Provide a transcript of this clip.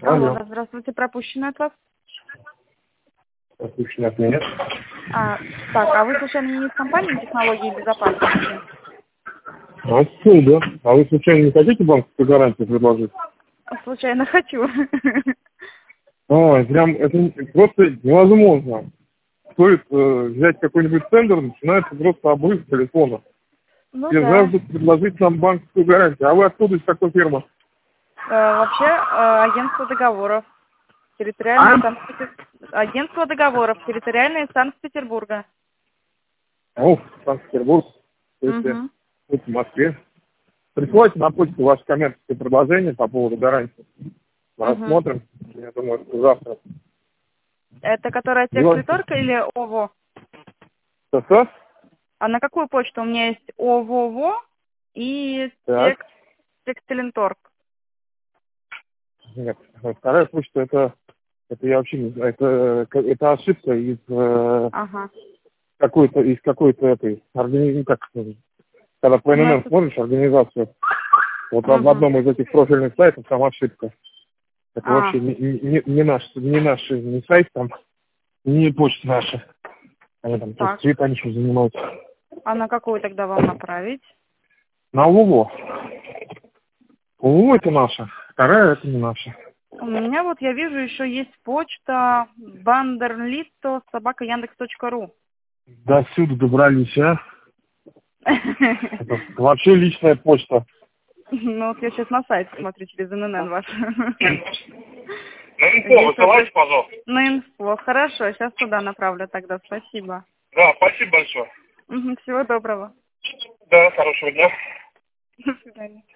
Алло. Алло, здравствуйте, пропущено от вас. Пропущено от меня. Так, а вы случайно не из компании технологии безопасности? Отсюда. А вы случайно не хотите банковскую гарантию предложить? Случайно хочу. Ой, прям это просто невозможно. Стоит взять какой-нибудь тендер, начинается просто обрыв телефона. Ну Все да. жаждут предложить нам банковскую гарантию. А вы откуда, из какой фирмы? Вообще, агентство договоров. Территориальное Агентство договоров. Территориальное Санкт-Петербурга. О, Санкт-Петербург. То есть Угу. тут в Москве. Присылайте на почту ваше коммерческое предложение по поводу гарантии. Мы Угу. рассмотрим. Я думаю, что завтра. Это которая текст-риторка или ОВО? Что? А на какую почту? У меня есть ОВО и Так. текстиленторг. Нет, вторая почта это я вообще не знаю. Это ошибка из Ага. какой-то этой организации, как сказать, когда по Ну, ННН это... смотришь организацию, вот в Угу. одном из этих профильных сайтов там ошибка. Это А, вообще не сайт там, не почта наша. Они там просто так. цветаничем занимаются. А на какую тогда вам направить? На УВО. УВО это наша, вторая это не наша. У меня вот, я вижу, еще есть почта banderlito@yandex.ru. До сюда добрались, а? Это вообще личная почта. Ну вот я сейчас на сайт смотрю через ННН ваш. На инфо высылайте, пожалуйста. На инфо. Хорошо, сейчас туда направлю тогда. Спасибо. Да, спасибо большое. Всего доброго. Да, хорошего дня. До свидания.